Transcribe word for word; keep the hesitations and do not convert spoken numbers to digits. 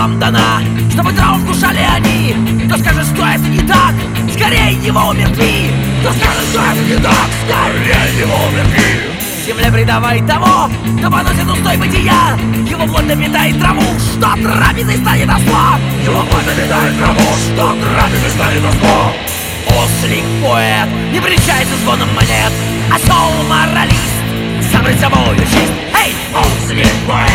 вам дана, чтобы травм вкушали они. Кто скажет, что это не так, скорее его умертви. Кто скажет, что это не так, скорее его умертви. Земля предавай того, кто поносит устой бытия. Его плоть напитает траву, что трапезой станет осла. Его плоть напитает траву, что трапезой станет осла. Ослик-поэт не прельщается звоном монет. Осел-моралист, сам пред собою чист. Эй, ослик-поэт